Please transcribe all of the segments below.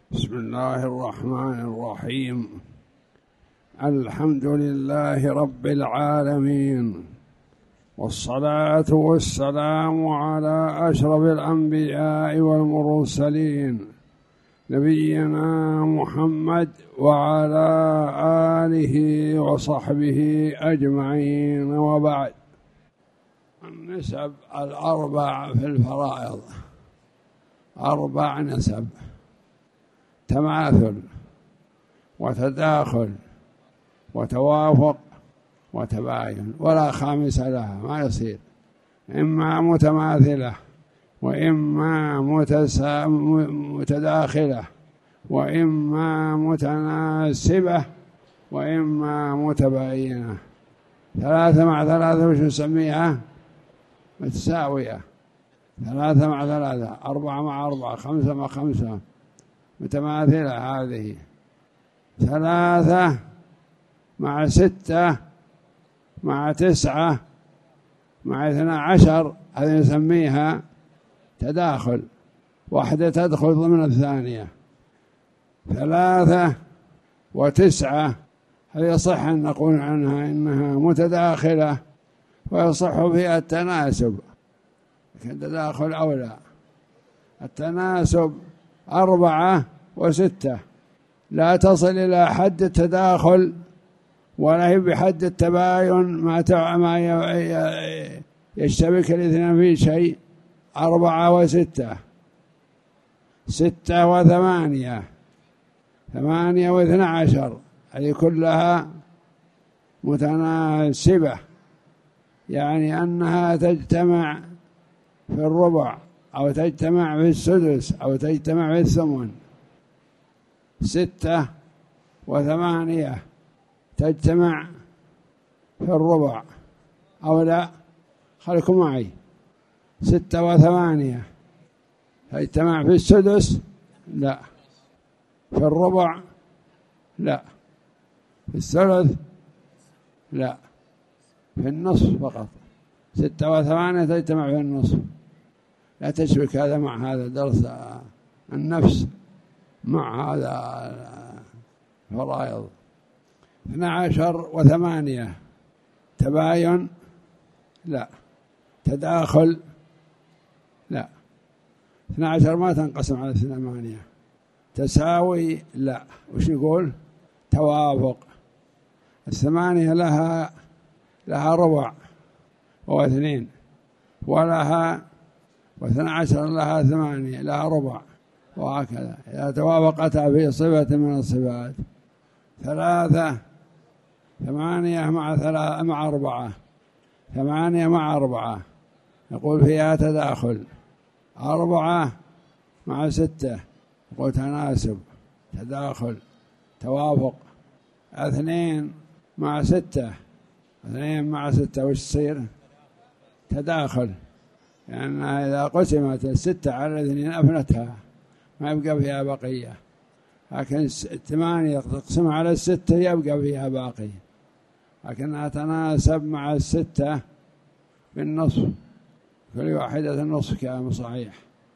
بسم الله الرحمن الرحيم. الحمد لله رب العالمين، والصلاة والسلام على أشرف الأنبياء والمرسلين نبينا محمد وعلى آله وصحبه أجمعين، وبعد. النسب الأربع في الفرائض 4 نسب: تماثل وتداخل وتوافق وتباين، ولا خامس لها، ما يصير إما متماثلة وإما متداخلة وإما متناسبة وإما متباينة. 3 مع 3 وش نسميها؟ متساوية. 3 مع 3، 4 مع 4، 5 مع 5، متماثلة. هذه 3 مع 6 مع 9 مع 12، هذه نسميها تداخل، واحدة تدخل ضمن الثانية. 3 و9، هذه يصح أن نقول عنها إنها متداخلة ويصح فيها التناسب، لكن التداخل أولى. التناسب 4 و6 لا تصل إلى حد التداخل ولا هي بحد التباين، ما يشتبك الاثنين في شيء. 4 و6، 6 و8، 8 و12، هذه كلها متناسبة، يعني أنها تجتمع في الربع أو تجتمع في السدس أو تجتمع في الثمن. 6 و8 تجتمع في الربع أو لا؟ خليكم معي. 6 و8 تجتمع في السدس؟ لا. في الربع؟ لا. في الثلث؟ لا. في النصف فقط. 6 و8 تجتمع في النصف. لا تشبك هذا مع هذا، درس النفس مع هذا الفرائض. 12 و8 تباين؟ لا. تداخل؟ لا. 12 ما تنقسم على 8. تساوي؟ لا. وش نقول؟ توافق. 8 لها ربع و2، ولها 12 لها 8 لها ربع، وهكذا إذا توافقتا في صفة من الصفات. 3 8 مع 4، 8 مع 4 نقول فيها تداخل. 4 مع 6 نقول تناسب، تداخل، توافق. 2 مع 6، 2 مع 6 وش تصير؟ تداخل، لأن يعني إذا قسمت 6 على 2 أفنتها، ما يبقى فيها بقية. لكن 8 تقسمها على 6 يبقى فيها باقي، لكنها تناسب مع 6 بالنصف، كل واحدة النصف كام صحيح.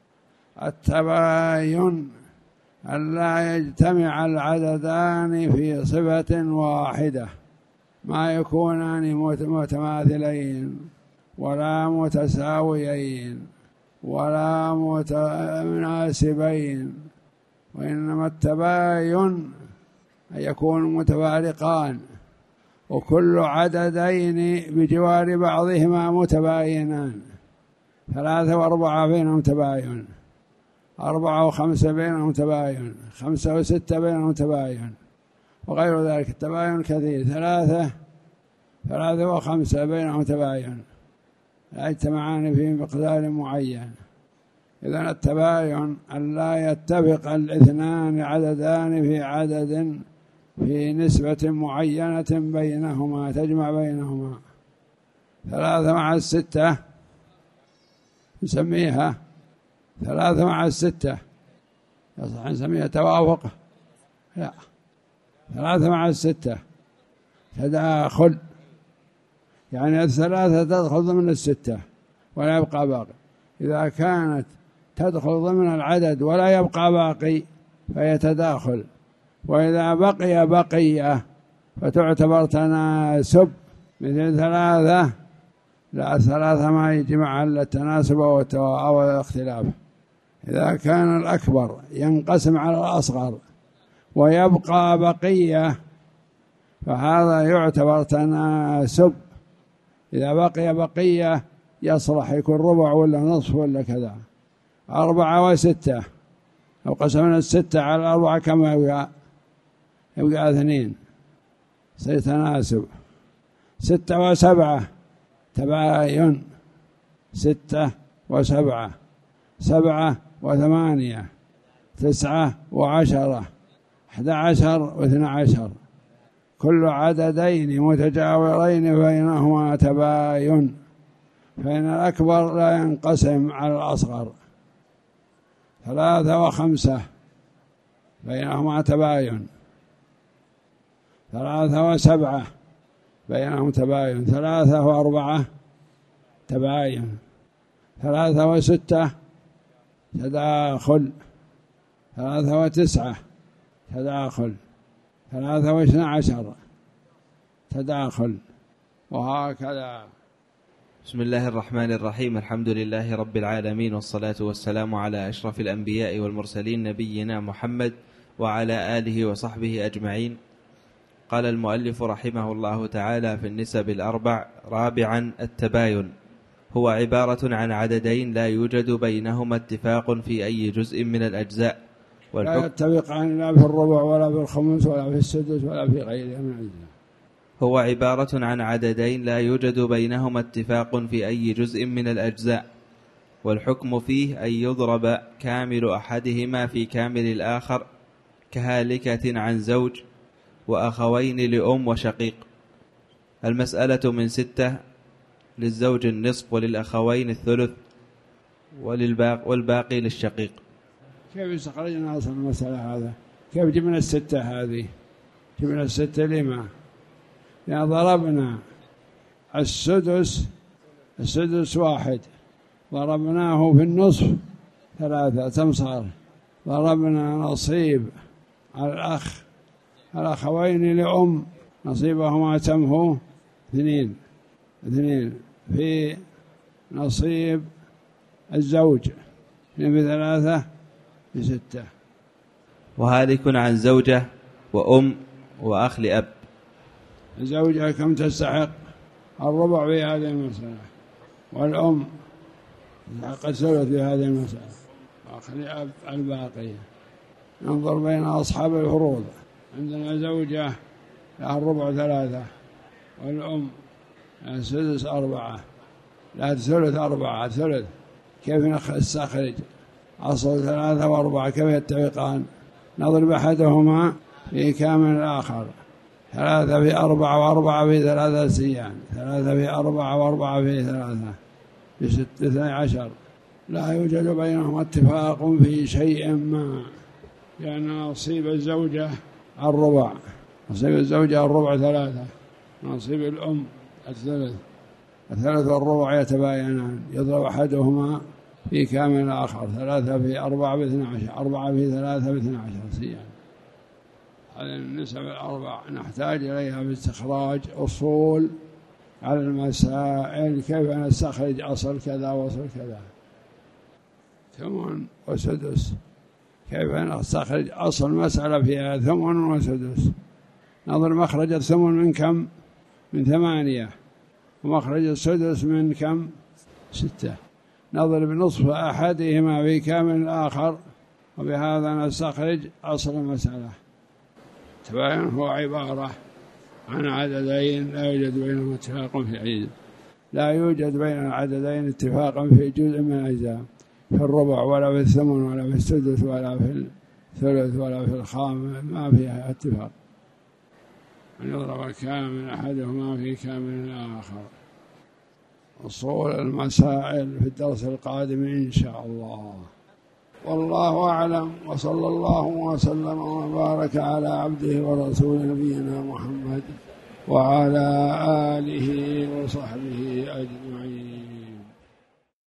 التباين ألا يجتمع العددان في صفة واحدة، ما يكونان متماثلين ولا متساويين ولا متناسبين، وإنما التباين أن يكون متفارقان، وكل عددين بجوار بعضهما متباينان. 3 و4 بينهم تباين، 4 و5 بينهم تباين، 5 و6 بينهم تباين، وغير ذلك التباين كثير. 3 و5 بينهم تباين، لا يجتمعان في مقدار معين. إذن التباين أن لا يتفق الاثنان عددان في عدد في نسبة معينة بينهما تجمع بينهما. 3 مع 6 نسميها 3 مع 6، يصح نسميها توافق؟ لا. 3 مع 6 تداخل، يعني 3 تدخل ضمن 6 ولا يبقى باقي. إذا كانت تدخل ضمن العدد ولا يبقى باقي فهي تداخل. وإذا بقي بقية فتعتبر تناسب، مثل ثلاثة، لا الثلاثة ما يجمع إلا التناسب أو الاختلاف. إذا كان الأكبر ينقسم على الأصغر ويبقى بقية فهذا يعتبر تناسب. إذا بقي بقية يصلح يكون ربع ولا نصف ولا كذا. 4 و6 لو قسمنا 6 على 4 كم يبقى 2 سيتناسب. 6 و7 تباين. 6 و7 7 و8 9 و10 11 و12 كل عددين متجاورين بينهما تباين، فإن الأكبر لا ينقسم على الأصغر. 3 و5 بينهما تباين. 3 و7 بينهم تباين. 3 و4 تباين. 3 و6 تداخل. 3 و9 تداخل. 3 و12 تداخل، وهكذا. بسم الله الرحمن الرحيم. الحمد لله رب العالمين، والصلاة والسلام على أشرف الأنبياء والمرسلين نبينا محمد وعلى آله وصحبه أجمعين. قال المؤلف رحمه الله تعالى في النسب الأربع: رابعا التباين، هو عبارة عن عددين لا يوجد بينهما اتفاق في أي جزء من الأجزاء، لا يتفقان لا في الربع ولا في الخمس ولا في السدس ولا في غيرها من الأجزاء. هو عبارة عن عددين لا يوجد بينهما اتفاق في أي جزء من الأجزاء، والحكم فيه أن يضرب كامل أحدهما في كامل الآخر، كهالكة عن زوج وأخوين لأم وشقيق. المسألة من 6، للزوج النصف وللأخوين الثلث والباقي للشقيق. كيف استخرجنا أصل المسألة هذا؟ كيف جبنا 6 هذه؟ جبنا 6 لما؟ يعني ضربنا السدس 1 ضربناه في النصف 3 كم صار؟ ضربنا نصيب على الأخوين لأم نصيبهما كم هو؟ 2 في نصيب الزوج 2 في 3 في 6. وهالك عن زوجة وأم وأخ لأب. الزوجة كم تستحق؟ الربع في هذه المسألة، والأم تستحق الثلث في هذه المسألة، وأخ لأب الباقية. ننظر بين أصحاب الفروض. عندنا زوجة لها الربع 3، والأم السدس 4، لها الثلث 4. الثلث كيف نستخرج؟ أصل 3 و4 كيف يتفقان؟ نضرب أحدهما في كامل الآخر. 3 في 4 و4 في 3 سيان. 3 في 4 و4 في 3 في 16. لا يوجد بينهما اتفاق في شيء ما، لأن نصيب الزوجة الربع، نصيب الزوجة الربع 3، نصيب الأم الثلث والربع يتباينان، يضرب أحدهما في كامل الآخر. 3 في 4 ب 12، 4 في 3 ب 12 سيان. هذه النسب الأربع نحتاج إليها باستخراج أصول على المسائل. كيف نستخرج أصل كذا وأصل كذا؟ ثمن وسدس، كيف نستخرج أصل مسألة فيها ثمن وسدس؟ نظر مخرج الثمن من كم؟ من 8، ومخرج السدس من كم؟ 6. نضرب نصف أحدهما في كامل الآخر، وبهذا نستخرج أصل المسألة. تباين هو عبارة عن عددين لا يوجد بينهما اتفاق في عدد، لا يوجد بين العددين اتفاقا في جزء من الأجزاء، في الربع ولا في الثمن ولا في السدس ولا في الثلث ولا في الخامس، ما فيها اتفاق. أن يضرب كامل أحدهما في كامل الآخر. أصول المسائل في الدرس القادم إن شاء الله. والله أعلم، وصلى الله وسلم وبارك على عبده ورسوله نبينا محمد وعلى آله وصحبه أجمعين.